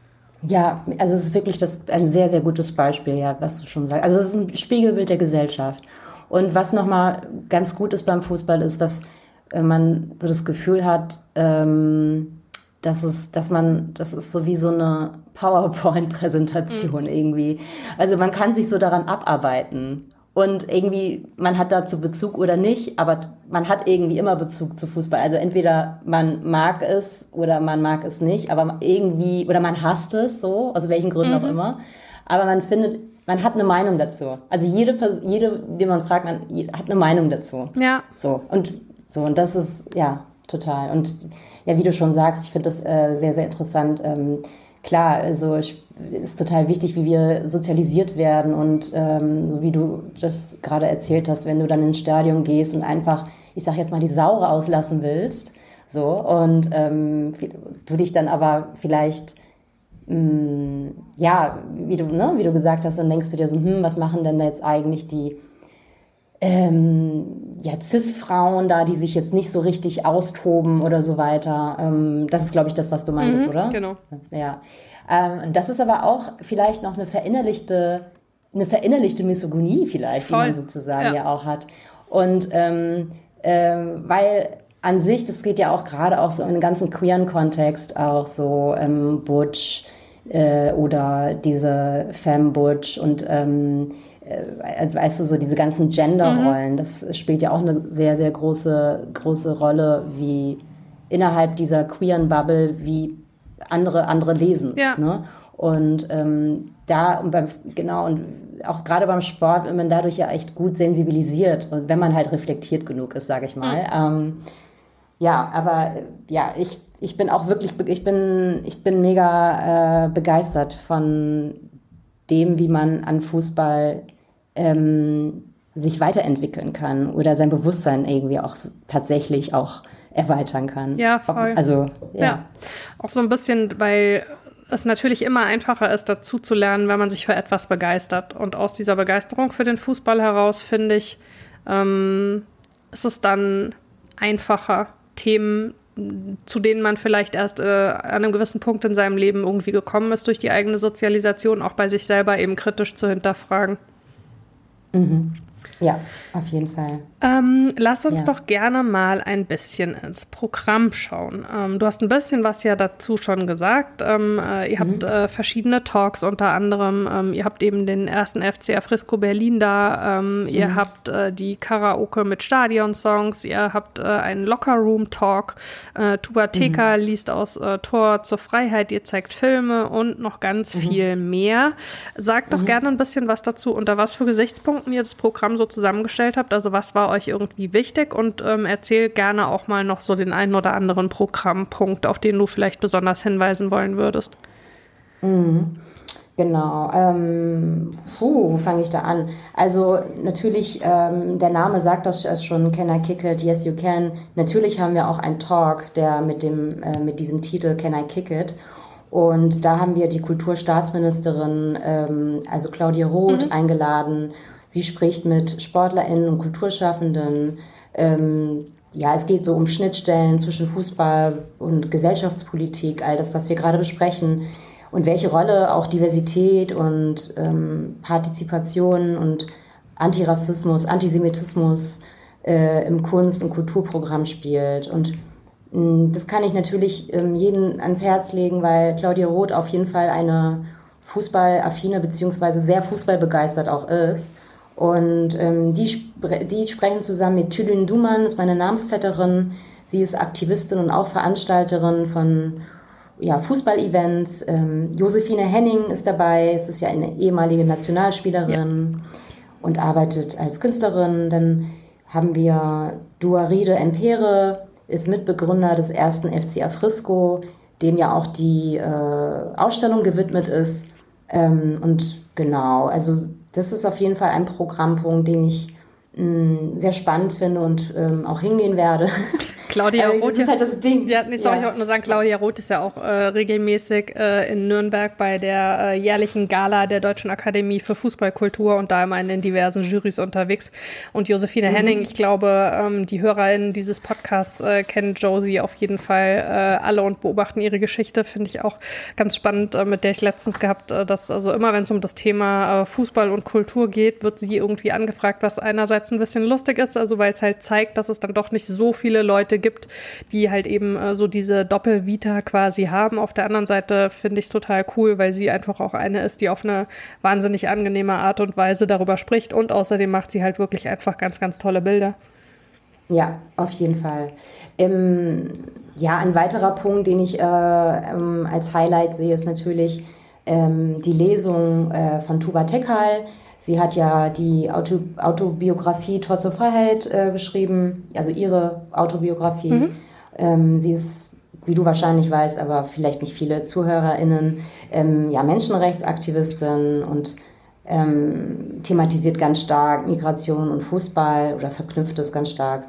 Ja, also es ist wirklich das, ein sehr, sehr gutes Beispiel, ja, was du schon sagst. Also es ist ein Spiegelbild der Gesellschaft. Und was nochmal ganz gut ist beim Fußball, ist, dass äh, man so das Gefühl hat, ähm, Das ist, dass man, das ist so wie so eine PowerPoint-Präsentation mhm. irgendwie. Also man kann sich so daran abarbeiten. Und irgendwie, man hat dazu Bezug oder nicht, aber man hat irgendwie immer Bezug zu Fußball. Also entweder man mag es oder man mag es nicht, aber irgendwie, oder man hasst es so, aus welchen Gründen mhm. auch immer. Aber man findet, man hat eine Meinung dazu. Also jede, jede, die man fragt, man hat eine Meinung dazu. Ja. So, und, so, und das ist, ja, total. Und ja, wie du schon sagst, ich finde das äh, sehr, sehr interessant. Ähm, klar, also ich, ist total wichtig, wie wir sozialisiert werden und ähm, so wie du das gerade erzählt hast, wenn du dann ins Stadion gehst und einfach, ich sag jetzt mal, die Sau rauslassen willst, So, und ähm, du dich dann aber vielleicht, mh, ja, wie du, ne, wie du gesagt hast, dann denkst du dir so, hm, was machen denn jetzt eigentlich die ähm, ja, Cis-Frauen da, die sich jetzt nicht so richtig austoben oder so weiter. Ähm, das ist, glaube ich, das, was du meintest, Mhm, oder? genau. Ja. Ähm, das ist aber auch vielleicht noch eine verinnerlichte, eine verinnerlichte Misogynie vielleicht, Voll. die man sozusagen Ja. ja auch hat. Und ähm, ähm, weil an sich, das geht ja auch gerade auch so in den ganzen queeren Kontext, auch so ähm, Butch äh, oder diese Femme Butch und ähm, äh, weißt du, so diese ganzen Genderrollen, mhm. das spielt ja auch eine sehr, sehr große, große Rolle, wie innerhalb dieser queeren Bubble, wie andere, andere lesen. Ja. Ne? Und ähm, da, und beim, genau, und auch gerade beim Sport wird man dadurch ja echt gut sensibilisiert, und wenn man halt reflektiert genug ist, sage ich mal. Mhm. Ähm, ja, aber ja, ich, ich bin auch wirklich, ich bin, ich bin mega äh, begeistert von dem, wie man an Fußball ähm, sich weiterentwickeln kann oder sein Bewusstsein irgendwie auch tatsächlich auch erweitern kann. Ja, voll. Also, ja. ja. Auch so ein bisschen, weil es natürlich immer einfacher ist, dazu zu lernen, wenn man sich für etwas begeistert. Und aus dieser Begeisterung für den Fußball heraus, finde ich, ähm, ist es dann einfacher, Themen, zu denen man vielleicht erst äh, an einem gewissen Punkt in seinem Leben irgendwie gekommen ist, durch die eigene Sozialisation, auch bei sich selber eben kritisch zu hinterfragen. Mhm. Ja, auf jeden Fall. Ähm, lass uns ja. doch gerne mal ein bisschen ins Programm schauen. Ähm, du hast ein bisschen was ja dazu schon gesagt. Ähm, äh, ihr mhm. habt äh, verschiedene Talks, unter anderem. Ähm, ihr habt eben den ersten F C Afrisco Berlin da. Ähm, mhm. Ihr habt äh, die Karaoke mit Stadionsongs. Ihr habt äh, einen Locker-Room-Talk. Äh, Tubateka mhm. liest aus äh, Tor zur Freiheit. Ihr zeigt Filme und noch ganz mhm. viel mehr. Sagt doch mhm. gerne ein bisschen was dazu, unter was für Gesichtspunkten ihr das Programm so zusammengestellt habt. Also was war euch irgendwie wichtig, und ähm, erzähl gerne auch mal noch so den einen oder anderen Programmpunkt, auf den du vielleicht besonders hinweisen wollen würdest. Mhm. Genau. Ähm, puh, wo fange ich da an? Also natürlich, ähm, der Name sagt das schon, Can I Kick It? Yes, you can. Natürlich haben wir auch einen Talk, der mit dem äh, mit diesem Titel Can I Kick It? Und da haben wir die Kulturstaatsministerin, ähm, also Claudia Roth, mhm. eingeladen. Sie spricht mit SportlerInnen und Kulturschaffenden. Ähm, ja, es geht so um Schnittstellen zwischen Fußball und Gesellschaftspolitik, all das, was wir gerade besprechen. Und welche Rolle auch Diversität und ähm, Partizipation und Antirassismus, Antisemitismus äh, im Kunst- und Kulturprogramm spielt. Und mh, das kann ich natürlich ähm, jedem ans Herz legen, weil Claudia Roth auf jeden Fall eine fußballaffine beziehungsweise sehr fußballbegeistert auch ist. Und ähm, die, spre- die sprechen zusammen mit Tülin Duman, ist meine Namensvetterin. Sie ist Aktivistin und auch Veranstalterin von ja, Fußball-Events. Ähm, Josephine Henning ist dabei. Es ist ja eine ehemalige Nationalspielerin ja. und arbeitet als Künstlerin. Dann haben wir Duaride Empere, ist Mitbegründer des ersten F C Afrisco, dem ja auch die äh, Ausstellung gewidmet ist. Ähm, und genau, also das ist auf jeden Fall ein Programmpunkt, den ich mh, sehr spannend finde und ähm, auch hingehen werde. Claudia also, Roth. Das ist halt das Ding. Ja, nee, sorry, ja. ich wollte nur sagen, Claudia Roth ist ja auch äh, regelmäßig äh, in Nürnberg bei der äh, jährlichen Gala der Deutschen Akademie für Fußballkultur und da immer in den diversen Jurys unterwegs. Und Josephine mhm. Henning, ich glaube, ähm, die HörerInnen dieses Podcasts äh, kennen Josie auf jeden Fall äh, alle und beobachten ihre Geschichte. Finde ich auch ganz spannend, äh, mit der ich letztens gehabt, äh, dass also immer, wenn es um das Thema äh, Fußball und Kultur geht, wird sie irgendwie angefragt, was einerseits ein bisschen lustig ist, also weil es halt zeigt, dass es dann doch nicht so viele Leute gibt, die halt eben äh, so diese Doppelvita quasi haben. Auf der anderen Seite finde ich es total cool, weil sie einfach auch eine ist, die auf eine wahnsinnig angenehme Art und Weise darüber spricht, und außerdem macht sie halt wirklich einfach ganz, ganz tolle Bilder. Ja, auf jeden Fall. Ähm, ja, ein weiterer Punkt, den ich äh, ähm, als Highlight sehe, ist natürlich ähm, die Lesung äh, von Tuba Tekal. Sie hat ja die Auto, Autobiografie Tor zur Freiheit äh, geschrieben, also ihre Autobiografie. Mhm. Ähm, sie ist, wie du wahrscheinlich weißt, aber vielleicht nicht viele ZuhörerInnen, ähm, ja, Menschenrechtsaktivistin und ähm, thematisiert ganz stark Migration und Fußball oder verknüpft es ganz stark.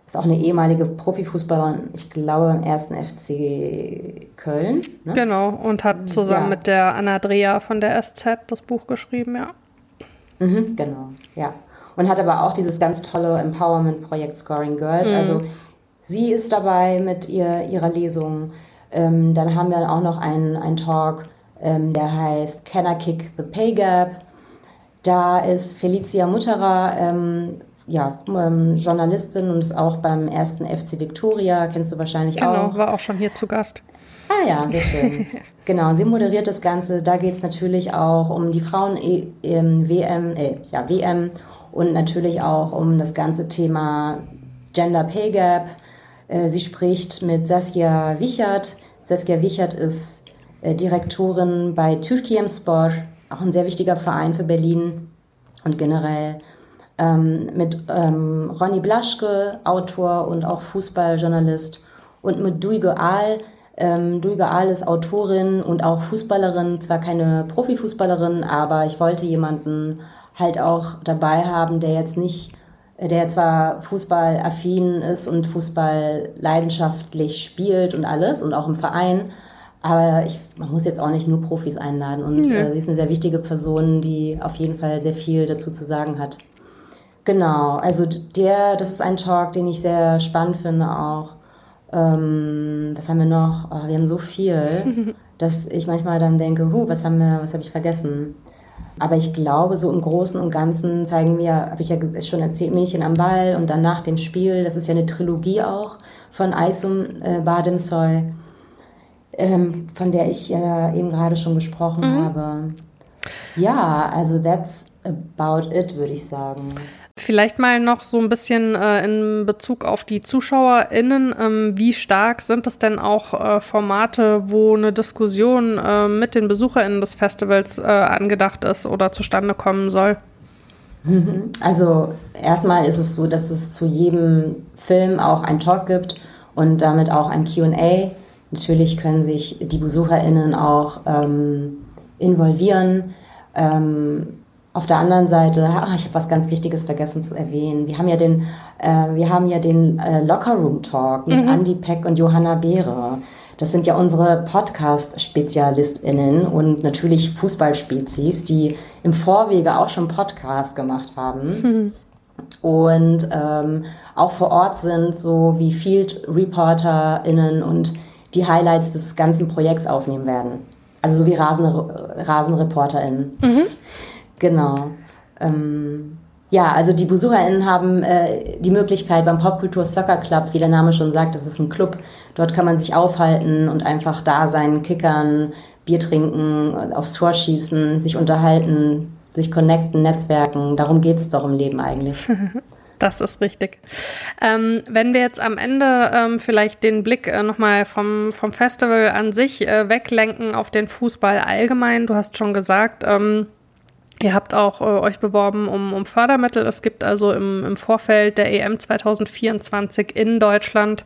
ist auch eine ehemalige Profifußballerin, ich glaube beim ersten F C Köln. Ne? Genau, und hat zusammen ja. mit der Anna Dreher von der S Z das Buch geschrieben, ja. Mhm, genau, ja. Und hat aber auch dieses ganz tolle Empowerment-Projekt Scoring Girls. Mhm. Also sie ist dabei mit ihr, ihrer Lesung. Ähm, dann haben wir auch noch einen, einen Talk, ähm, der heißt Can I Kick the Pay Gap? Da ist Felicia Mutterer, ähm, ja, ähm, Journalistin und ist auch beim ersten F C Victoria, kennst du wahrscheinlich genau, auch. Genau, war auch schon hier zu Gast. Ah ja, sehr schön. Genau, sie moderiert das Ganze. Da geht es natürlich auch um die Frauen-W M, äh, ja, W M und natürlich auch um das ganze Thema Gender Pay Gap. Äh, sie spricht mit Saskia Wichert. Saskia Wichert ist äh, Direktorin bei Türkiye'mspor, auch ein sehr wichtiger Verein für Berlin und generell. Ähm, mit ähm, Ronny Blaschke, Autor und auch Fußballjournalist, und mit Duygu Aal. Ähm, Duygu Aal ist Autorin und auch Fußballerin, zwar keine Profifußballerin, aber ich wollte jemanden halt auch dabei haben, der jetzt nicht, der zwar fußballaffin ist und Fußball leidenschaftlich spielt und alles und auch im Verein, aber ich, man muss jetzt auch nicht nur Profis einladen, und mhm. äh, sie ist eine sehr wichtige Person, die auf jeden Fall sehr viel dazu zu sagen hat. Genau, also der, das ist ein Talk, den ich sehr spannend finde auch. Ähm, was haben wir noch? Oh, wir haben so viel, dass ich manchmal dann denke, huh, was haben wir, was habe ich vergessen? Aber ich glaube, so im Großen und Ganzen zeigen wir, habe ich ja schon erzählt, Mädchen am Ball und dann nach dem Spiel, das ist ja eine Trilogie auch von Aysun äh, Bademsoy, ähm, von der ich ja äh, eben gerade schon gesprochen mhm. habe. Ja, also that's about it, würde ich sagen. Vielleicht mal noch so ein bisschen äh, in Bezug auf die ZuschauerInnen. Ähm, wie stark sind es denn auch äh, Formate, wo eine Diskussion äh, mit den BesucherInnen des Festivals äh, angedacht ist oder zustande kommen soll? Also erstmal ist es so, dass es zu jedem Film auch einen Talk gibt und damit auch ein Q and A. Natürlich können sich die BesucherInnen auch ähm, involvieren. Ähm, Auf der anderen Seite, ach, ich habe was ganz Wichtiges vergessen zu erwähnen. Wir haben ja den, äh, wir haben ja den äh, Locker Room Talk mit mhm. Andi Peck und Johanna Beere. Das sind ja unsere Podcast-SpezialistInnen und natürlich Fußballspezies, die im Vorwege auch schon Podcast gemacht haben mhm. und ähm, auch vor Ort sind, so wie Field-ReporterInnen und die Highlights des ganzen Projekts aufnehmen werden. Also so wie Rasen, RasenreporterInnen. Mhm. Genau. Ähm, ja, also die BesucherInnen haben äh, die Möglichkeit beim Popkultur Soccer Club, wie der Name schon sagt, das ist ein Club, dort kann man sich aufhalten und einfach da sein, kickern, Bier trinken, aufs Tor schießen, sich unterhalten, sich connecten, netzwerken. Darum geht es doch im Leben eigentlich. Das ist richtig. Ähm, wenn wir jetzt am Ende ähm, vielleicht den Blick äh, nochmal vom, vom Festival an sich äh, weglenken auf den Fußball allgemein. Du hast schon gesagt, ähm, ihr habt auch äh, euch beworben um, um Fördermittel. Es gibt also im, im Vorfeld der E M zwanzig vierundzwanzig in Deutschland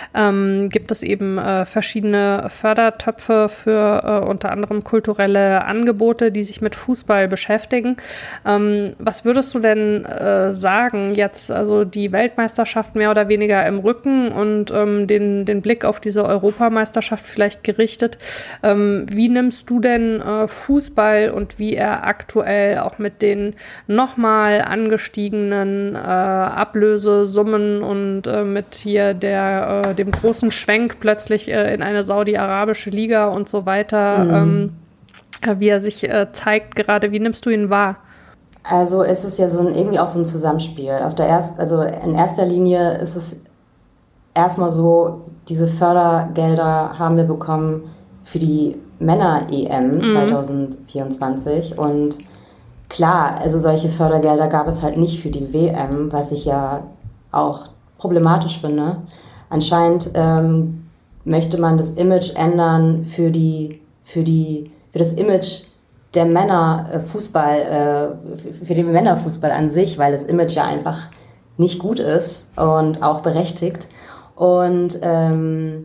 ähm, gibt es eben äh, verschiedene Fördertöpfe für äh, unter anderem kulturelle Angebote, die sich mit Fußball beschäftigen. Ähm, was würdest du denn äh, sagen, jetzt also die Weltmeisterschaft mehr oder weniger im Rücken und ähm, den, den Blick auf diese Europameisterschaft vielleicht gerichtet? Ähm, wie nimmst du denn äh, Fußball und wie er aktuell auch mit den nochmal angestiegenen äh, Ablösesummen und äh, mit hier der, äh, dem großen Schwenk plötzlich äh, in eine saudi-arabische Liga und so weiter, mhm. ähm, wie er sich äh, zeigt gerade. Wie nimmst du ihn wahr? Also es ist ja so ein, irgendwie auch so ein Zusammenspiel. Auf der erst, also in erster Linie ist es erstmal so, diese Fördergelder haben wir bekommen für die Männer-E M zwanzig vierundzwanzig mhm. und klar, also solche Fördergelder gab es halt nicht für die W M, was ich ja auch problematisch finde. Anscheinend ähm, möchte man das Image ändern für die, für die, für das Image der Männerfußball, äh, für den Männerfußball an sich, weil das Image ja einfach nicht gut ist und auch berechtigt. Und ähm,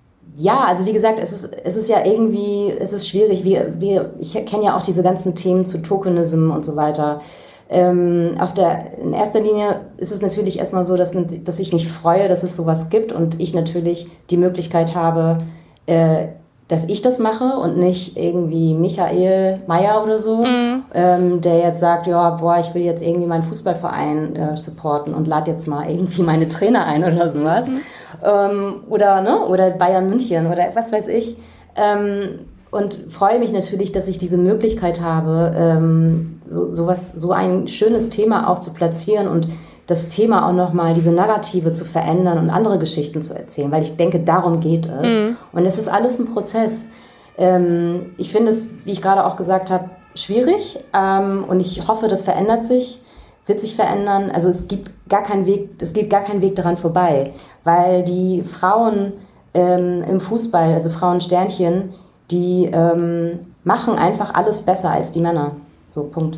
ja, also wie gesagt, es ist, es ist ja irgendwie, es ist schwierig. Wir, wir, ich kenne ja auch diese ganzen Themen zu Tokenism und so weiter. Ähm, auf der, in erster Linie ist es natürlich erstmal so, dass, man, dass ich mich freue, dass es sowas gibt und ich natürlich die Möglichkeit habe, äh, dass ich das mache und nicht irgendwie Michael Mayer oder so, mhm. ähm, der jetzt sagt, ja, boah, ich will jetzt irgendwie meinen Fußballverein äh, supporten und lade jetzt mal irgendwie meine Trainer ein oder sowas. Mhm. Ähm, oder, ne, oder Bayern München oder was weiß ich. Ähm, und freue mich natürlich, dass ich diese Möglichkeit habe, ähm, so, sowas, so ein schönes Thema auch zu platzieren und das Thema auch nochmal, diese Narrative zu verändern und andere Geschichten zu erzählen, weil ich denke, darum geht es. Mhm. Und es ist alles ein Prozess. Ähm, ich finde es, wie ich gerade auch gesagt habe, schwierig ähm, und ich hoffe, das verändert sich, wird sich verändern. Also es gibt gar keinen Weg, es geht gar kein Weg daran vorbei, weil die Frauen ähm, im Fußball, also Frauensternchen, die ähm, machen einfach alles besser als die Männer. So, Punkt.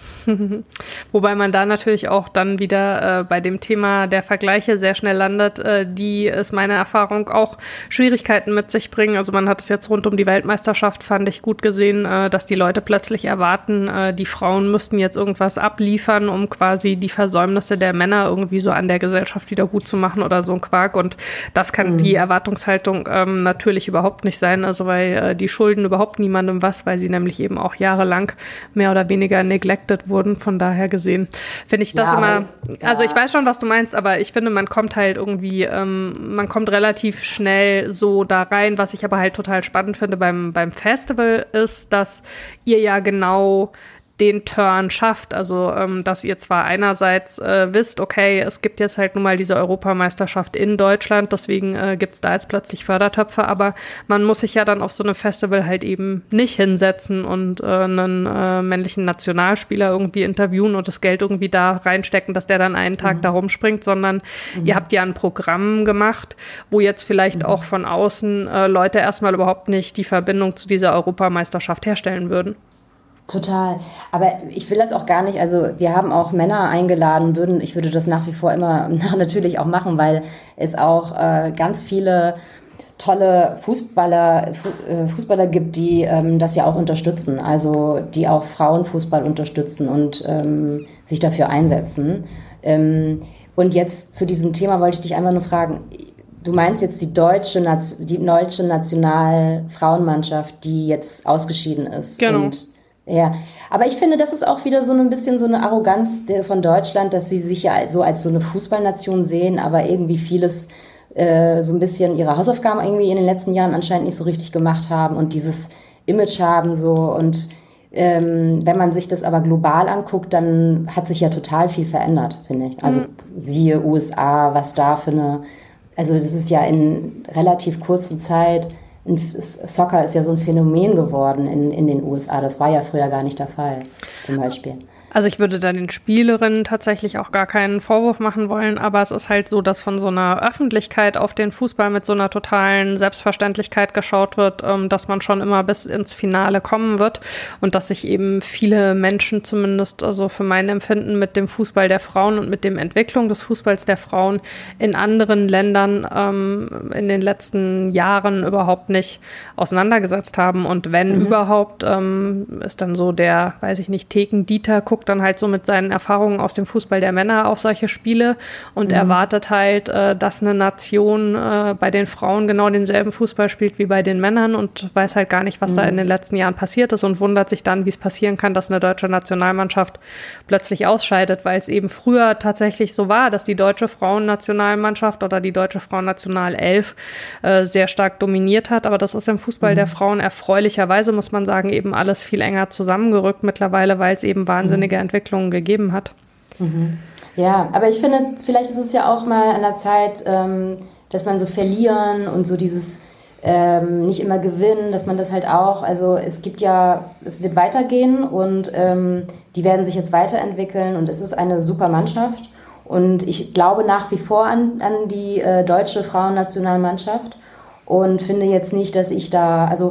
Wobei man da natürlich auch dann wieder äh, bei dem Thema der Vergleiche sehr schnell landet, äh, die ist meine Erfahrung auch Schwierigkeiten mit sich bringen. Also man hat es jetzt rund um die Weltmeisterschaft, fand ich gut gesehen, äh, dass die Leute plötzlich erwarten, äh, die Frauen müssten jetzt irgendwas abliefern, um quasi die Versäumnisse der Männer irgendwie so an der Gesellschaft wieder gut zu machen oder so ein Quark. Und das kann mhm. die Erwartungshaltung ähm, natürlich überhaupt nicht sein. Also weil äh, die schulden überhaupt niemandem was, weil sie nämlich eben auch jahrelang mehr oder weniger neglected wurden. Von daher gesehen finde ich das ja, immer, ja. also ich weiß schon, was du meinst, aber ich finde, man kommt halt irgendwie, ähm, man kommt relativ schnell so da rein. Was ich aber halt total spannend finde beim, beim Festival ist, dass ihr ja genau den Turn schafft, also ähm, dass ihr zwar einerseits äh, wisst, okay, es gibt jetzt halt nun mal diese Europameisterschaft in Deutschland, deswegen äh, gibt es da jetzt plötzlich Fördertöpfe, aber man muss sich ja dann auf so einem Festival halt eben nicht hinsetzen und äh, einen äh, männlichen Nationalspieler irgendwie interviewen und das Geld irgendwie da reinstecken, dass der dann einen Tag mhm. da rumspringt, sondern mhm. ihr habt ja ein Programm gemacht, wo jetzt vielleicht mhm. auch von außen äh, Leute erstmal überhaupt nicht die Verbindung zu dieser Europameisterschaft herstellen würden. Total. Aber ich will das auch gar nicht, also wir haben auch Männer eingeladen, würden, ich würde das nach wie vor immer natürlich auch machen, weil es auch äh, ganz viele tolle Fußballer, Fußballer gibt, die ähm, das ja auch unterstützen, also die auch Frauenfußball unterstützen und ähm, sich dafür einsetzen. Ähm, und jetzt zu diesem Thema wollte ich dich einfach nur fragen, du meinst jetzt die deutsche, die deutsche Nationalfrauenmannschaft, die jetzt ausgeschieden ist. Genau. Und ja, aber ich finde, das ist auch wieder so ein bisschen so eine Arroganz von Deutschland, dass sie sich ja so als so eine Fußballnation sehen, aber irgendwie vieles äh, so ein bisschen ihre Hausaufgaben irgendwie in den letzten Jahren anscheinend nicht so richtig gemacht haben und dieses Image haben so. Und ähm, wenn man sich das aber global anguckt, dann hat sich ja total viel verändert, finde ich. Also mhm. siehe U S A, was da für eine, also das ist ja in relativ kurzer Zeit. Soccer ist ja so ein Phänomen geworden in, in den U S A. Das war ja früher gar nicht der Fall, zum Beispiel. Also ich würde da den Spielerinnen tatsächlich auch gar keinen Vorwurf machen wollen, aber es ist halt so, dass von so einer Öffentlichkeit auf den Fußball mit so einer totalen Selbstverständlichkeit geschaut wird, dass man schon immer bis ins Finale kommen wird und dass sich eben viele Menschen zumindest, also für mein Empfinden, mit dem Fußball der Frauen und mit dem Entwicklung des Fußballs der Frauen in anderen Ländern ähm, in den letzten Jahren überhaupt nicht auseinandergesetzt haben. Und wenn mhm. überhaupt, ähm, ist dann so der, weiß ich nicht, Theken Dieter guckt dann halt so mit seinen Erfahrungen aus dem Fußball der Männer auf solche Spiele und mhm. erwartet halt, äh, dass eine Nation äh, bei den Frauen genau denselben Fußball spielt wie bei den Männern und weiß halt gar nicht, was mhm. da in den letzten Jahren passiert ist und wundert sich dann, wie es passieren kann, dass eine deutsche Nationalmannschaft plötzlich ausscheidet, weil es eben früher tatsächlich so war, dass die deutsche Frauennationalmannschaft oder die deutsche Frauennationalelf äh, sehr stark dominiert hat, aber das ist im Fußball mhm. der Frauen erfreulicherweise, muss man sagen, eben alles viel enger zusammengerückt mittlerweile, weil es eben wahnsinnig Entwicklungen gegeben hat. Mhm. Ja, aber ich finde, vielleicht ist es ja auch mal an der Zeit, ähm, dass man so verlieren und so dieses ähm, nicht immer gewinnen, dass man das halt auch, also es gibt ja, es wird weitergehen und ähm, die werden sich jetzt weiterentwickeln und es ist eine super Mannschaft und ich glaube nach wie vor an, an die äh, deutsche Frauennationalmannschaft und finde jetzt nicht, dass ich da, also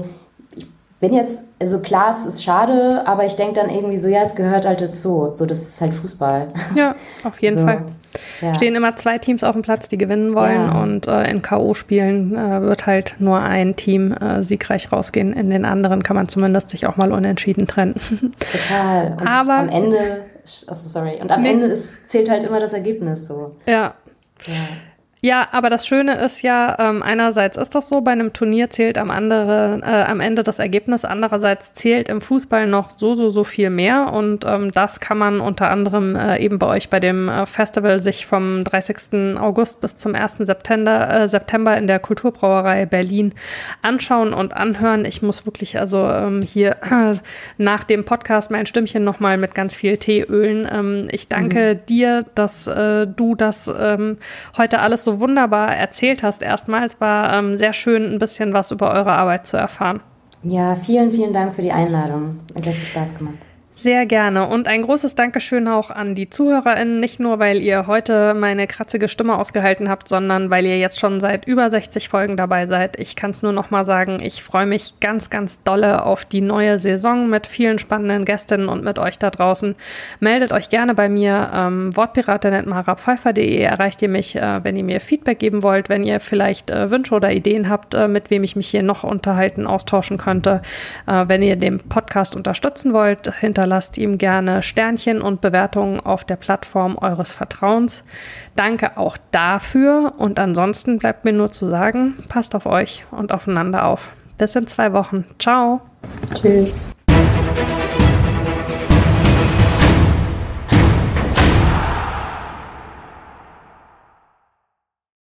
bin jetzt, also klar, es ist schade, aber ich denke dann irgendwie so, ja, es gehört halt dazu. So, das ist halt Fußball. Ja, auf jeden so, Fall. Ja. Stehen immer zwei Teams auf dem Platz, die gewinnen wollen ja. und äh, in K O-Spielen äh, wird halt nur ein Team äh, siegreich rausgehen. In den anderen kann man zumindest sich auch mal unentschieden trennen. Total. Und aber am Ende also sorry. Und am nee. Ende ist, zählt halt immer das Ergebnis so. Ja. Ja. Ja, aber das Schöne ist ja, ähm, einerseits ist das so, bei einem Turnier zählt am, andere, äh, am Ende das Ergebnis, andererseits zählt im Fußball noch so, so, so viel mehr und ähm, das kann man unter anderem äh, eben bei euch bei dem äh, Festival sich vom dreißigsten August bis zum ersten September, äh, September in der Kulturbrauerei Berlin anschauen und anhören. Ich muss wirklich also ähm, hier äh, nach dem Podcast mein Stimmchen nochmal mit ganz viel Tee ölen. Ähm, ich danke mhm. dir, dass äh, du das ähm, heute alles so wunderbar erzählt hast. Erstmals war ähm, sehr schön, ein bisschen was über eure Arbeit zu erfahren. Ja, vielen, vielen Dank für die Einladung. Hat sehr viel Spaß gemacht. Sehr gerne und ein großes Dankeschön auch an die ZuhörerInnen, nicht nur, weil ihr heute meine kratzige Stimme ausgehalten habt, sondern weil ihr jetzt schon seit über sechzig Folgen dabei seid. Ich kann es nur noch mal sagen, ich freue mich ganz, ganz dolle auf die neue Saison mit vielen spannenden Gästinnen und mit euch da draußen. Meldet euch gerne bei mir, ähm, wortpiratin at mara pfeiffer punkt de erreicht ihr mich, äh, wenn ihr mir Feedback geben wollt, wenn ihr vielleicht äh, Wünsche oder Ideen habt, äh, mit wem ich mich hier noch unterhalten, austauschen könnte. Äh, wenn ihr den Podcast unterstützen wollt, hinterlasst Lasst ihm gerne Sternchen und Bewertungen auf der Plattform eures Vertrauens. Danke auch dafür und ansonsten bleibt mir nur zu sagen, passt auf euch und aufeinander auf. Bis in zwei Wochen. Ciao. Tschüss.